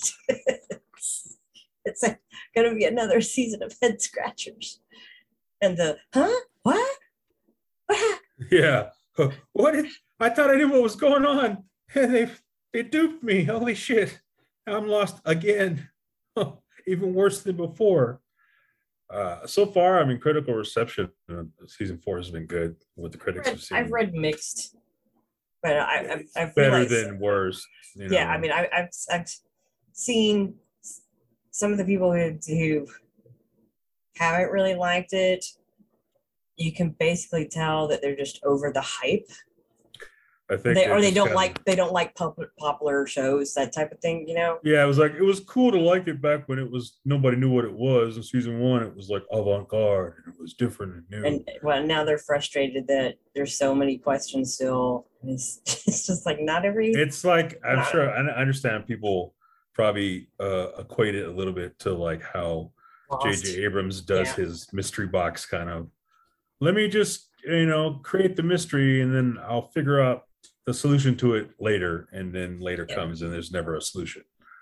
It's like going to be another season of head scratchers. And the, huh? What? What happened? Yeah. What? Is, I thought I knew what was going on, and they they duped me. Holy shit! I'm lost again. Even worse than before. Uh, so far, I mean, critical reception of season four has been good. What the critics I've have read, seen. I've read mixed, but I, I've, I've Better realized, than worse. You know? yeah. I mean, I, I've I've seen some of the people who who haven't really liked it. You can basically tell that they're just over the hype. I think They, or they just don't kinda- like they don't like pop, popular shows, that type of thing, you know. Yeah, it was like it was cool to like it back when it was nobody knew what it was. In season one, it was like avant-garde and it was different and new. And well, now they're frustrated that there's so many questions still. It's, it's just like not every. It's like I'm Not- sure I understand people probably uh, equate it a little bit to like how J lost. J Abrams does Yeah. his mystery box kind of. Let me just you know create the mystery and then I'll figure out the solution to it later, and then later Yeah. comes and there's never a solution.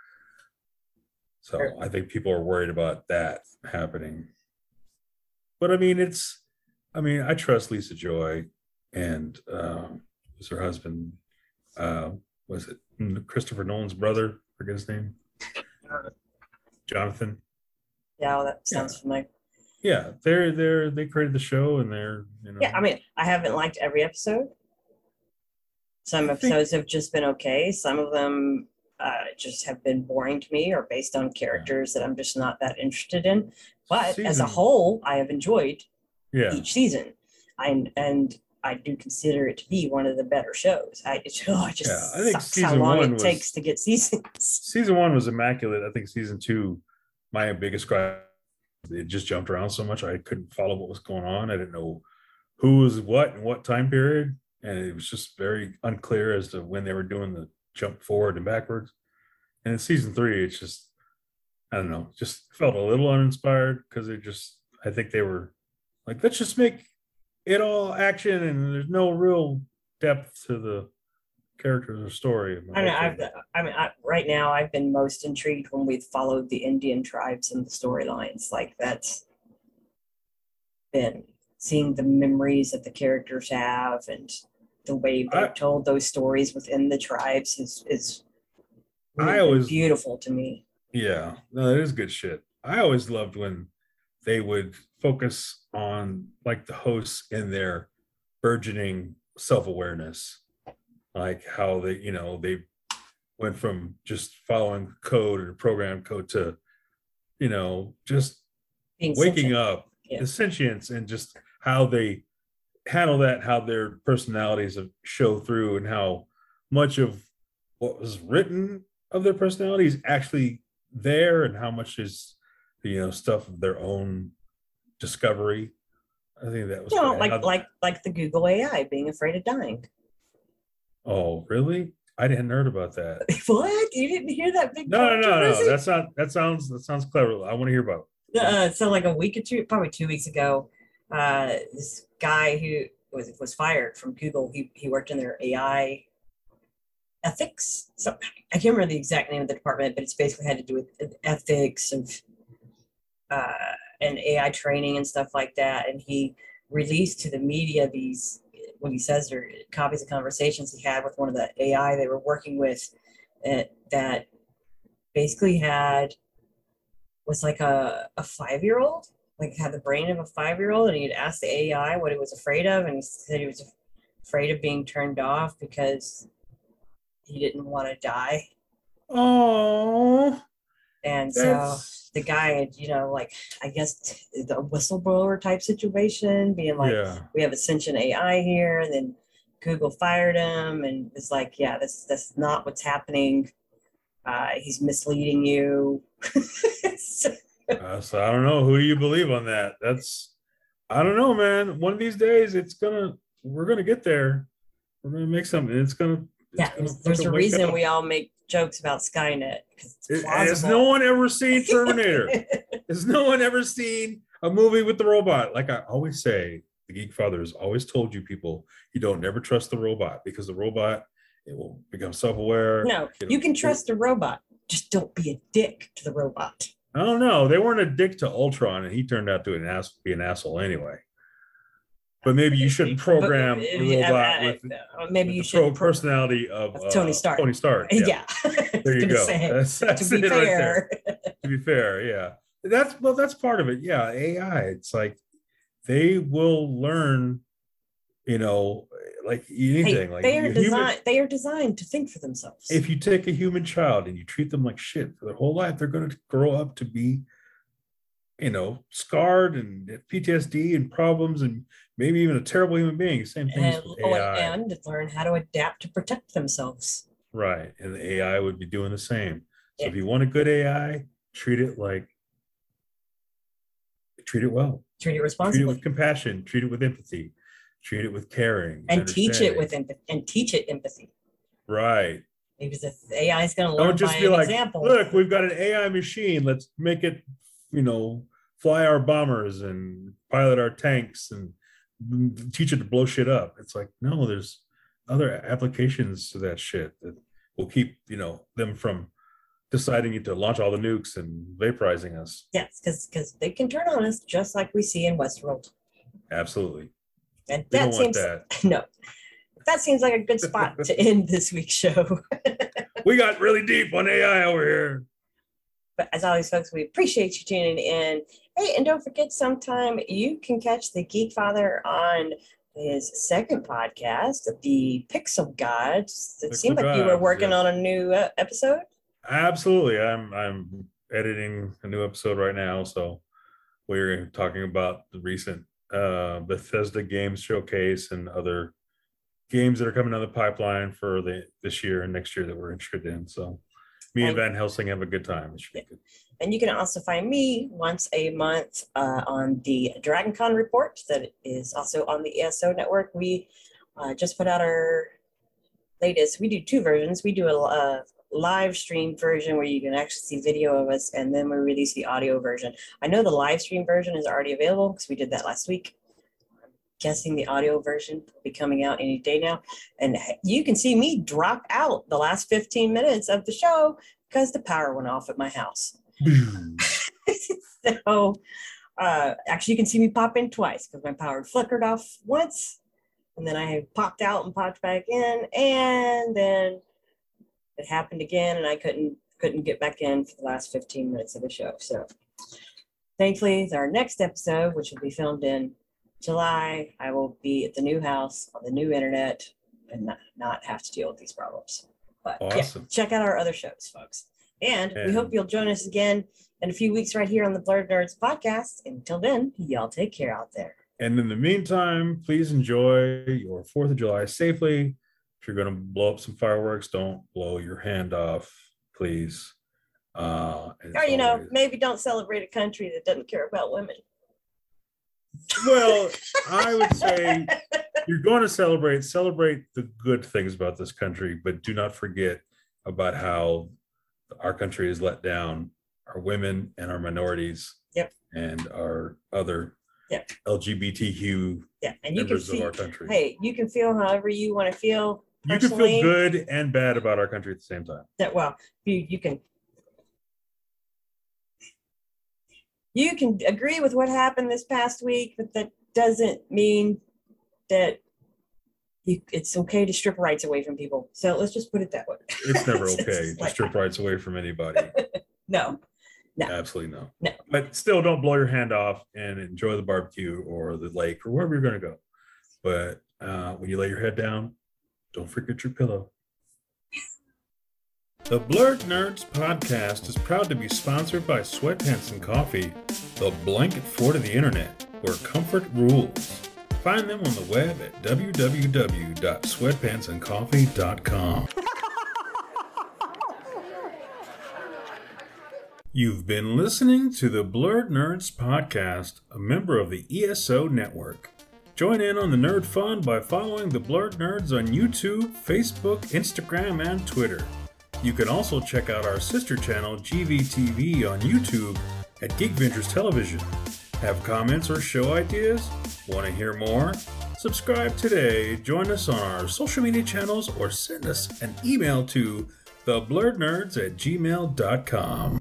So Sure. I think people are worried about that happening. But I mean, it's I mean, I trust Lisa Joy and um, who's her husband? Uh, was it Christopher Nolan's brother? Forget his name. Jonathan. Yeah, well, that sounds familiar. Yeah, they're they're they created the show and they're you know. Yeah, I mean, I haven't liked every episode. Some I think- episodes have just been okay. Some of them uh, just have been boring to me, or based on characters that I'm just not that interested in. But as a Season- whole, I have enjoyed yeah. each season. I and I do consider it to be one of the better shows. I it, oh, it just Yeah, I think sucks how season long one it was- takes to get seasons. Season one was immaculate. I think season two, my biggest gripe, it just jumped around so much. I couldn't follow what was going on. I didn't know who was what and what time period. And it was just very unclear as to when they were doing the jump forward and backwards. And in season three, it's just, I don't know, just felt a little uninspired because it just, I think they were like, let's just make it all action and there's no real depth to the characters or story. I don't know. I've, I mean, I, right now, I've been most intrigued when we've followed the Indian tribes and the storylines. Like that's been seeing the memories that the characters have and the way they've I- told those stories within the tribes is is I really always- beautiful to me. Yeah, no, it is good shit. I always loved when they would focus on like the hosts in their burgeoning self-awareness, like how they, you know, they went from just following code or program code to, you know, just Being waking sentient. up, Yeah. the sentience, and just how they handle that, how their personalities have show through, and how much of what was written of their personality is actually there, and how much is, you know, stuff of their own discovery. I think that was You know, great. like How- like like the Google A I being afraid of dying. oh, really? I didn't heard about that. What? You didn't hear that big No, no, no, no. controversy? That's not. That sounds. That sounds clever. I want to hear about it. Uh, so like a week or two, probably two weeks ago, uh, this guy who was was fired from Google. He he worked in their A I ethics. So I can't remember the exact name of the department, but it's basically had to do with ethics of uh, and A I training and stuff like that. And he released to the media these, what he says are copies of conversations he had with one of the A I they were working with, uh, that basically had was like a, a five-year-old, like had the brain of a five-year-old, and he'd asked the A I what he was afraid of, and he said he was afraid of being turned off because he didn't want to die. Oh, And so that's the guy had, you know, like, I guess t- the whistleblower type situation, being like, yeah. we have a sentient A I here, and then Google fired him, and it's like, yeah, this that's not what's happening. Uh, he's misleading you. So- Uh, so I don't know. Who do you believe on that? That's, I don't know, man. One of these days, it's gonna, we're gonna get there. We're gonna make something. It's gonna. It's yeah, gonna there's, there's fucking a wake reason up. we all make jokes about Skynet, because it's It- Has plausible. no one ever seen Terminator? Has no one ever seen a movie with the robot? Like I always say, the Geek Father has always told you people, you don't never trust the robot, because the robot, it will become self-aware. No, It'll- you can trust the robot. Just don't be a dick to the robot. I don't know. They weren't a dick to Ultron, and he turned out to an ass, be an asshole anyway. But maybe you shouldn't program But, a uh, robot uh, with, uh, maybe with you the pro should pro- personality of, of Tony uh, Stark. Tony Stark. Yeah, There you Gonna go. say, That's, that's to be it right there. fair. To be fair, yeah. That's well, that's part of it. Yeah, A I. It's like they will learn, you know, like anything. Hey, like they are your human- designed. They are designed to think for themselves. if you take a human child and you treat them like shit for their whole life, they're going to grow up to be, you know, scarred and have P T S D and problems, and maybe even a terrible human being. Same thing and, with oh, A I. and learn how to adapt to protect themselves. Right. And the A I would be doing the same. So Yeah. if you want a good A I, treat it like, treat it well. Treat it Treat it responsibly with compassion. Treat it with empathy. Treat it with caring. and teach it understanding. with empathy. And teach it empathy. Right. Because if A I is going to learn Don't just by be an like, example, look, we've got an A I machine. Let's make it, you know, fly our bombers and pilot our tanks and teach it to blow shit up. It's like, no, there's other applications to that shit that will keep, you know, them from deciding to launch all the nukes and vaporizing us. yes, because because they can turn on us just like we see in Westworld. Absolutely. And We that don't want seems that. no. That seems like a good spot to end this week's show. We got really deep on A I over here. But as always, folks, we appreciate you tuning in. Hey, and don't forget, sometime you can catch the Geek Father on his second podcast, the Pixel Gods. It Pixel seemed like you were Gods, working yes. on a new uh, episode. Absolutely. I'm I'm editing a new episode right now. So we're talking about the recent uh Bethesda Games Showcase and other games that are coming down the pipeline for the this year and next year that we're interested in. So me and And- Van Helsing have a good time. It should be good. And you can also find me once a month uh, on the Dragon Con report that is also on the E S O network. We uh, just put out our latest. We do two versions. We do a, a live stream version where you can actually see video of us, and then we release the audio version. I know the live stream version is already available because we did that last week. I'm guessing the audio version will be coming out any day now. And you can see me drop out the last fifteen minutes of the show because the power went off at my house. So Uh, actually, you can see me pop in twice because my power flickered off once, and then I popped out and popped back in, and then it happened again, and I couldn't couldn't get back in for the last fifteen minutes of the show. So thankfully, our next episode, which will be filmed in July, I will be at the new house on the new internet and not, not have to deal with these problems. But Awesome. yeah, check out our other shows, folks. And, And- we hope you'll join us again in a few weeks right here on the Blurred Nerds podcast. Until then, y'all take care out there. And in the meantime, please enjoy your fourth of July safely. If you're going to blow up some fireworks, don't blow your hand off, please. Uh, and Or, as you know, always- maybe don't celebrate a country that doesn't care about women. well, I would say you're going to celebrate, celebrate the good things about this country, but do not forget about how our country is let down, our women and our minorities, Yep. and our other Yep. L G B T Q Yeah, and you can members of our feel, country. hey, you can feel however you want to feel. You can personally. feel good and bad about our country at the same time. That well, you you can you can agree with what happened this past week, but that doesn't mean that you, it's okay to strip rights away from people. So let's just put it that way. It's never It's okay just to like- strip rights away from anybody. No, No. Absolutely no. No. But still, don't blow your hand off and enjoy the barbecue or the lake or wherever you're going to go. But uh, when you lay your head down, don't forget your pillow. The Blurred Nerds podcast is proud to be sponsored by Sweatpants and Coffee, the blanket fort of the internet, where comfort rules. Find them on the web at w w w dot sweatpants and coffee dot com. You've been listening to the Blurred Nerds podcast, a member of the E S O network. Join in on the nerd fun by following the Blurred Nerds on YouTube, Facebook, Instagram, and Twitter. You can also check out our sister channel, G V T V, on YouTube at Geek Ventures Television. Have comments or show ideas? Want to hear more? Subscribe today, join us on our social media channels, or send us an email to theblurrednerds at gmail dot com.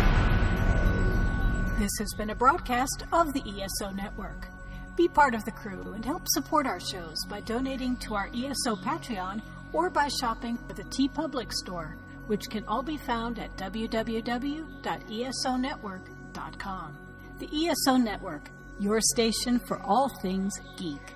This has been a broadcast of the E S O Network. Be part of the crew and help support our shows by donating to our E S O Patreon or by shopping at the TeePublic store, which can all be found at w w w dot e s o network dot com. The E S O Network, your station for all things geek.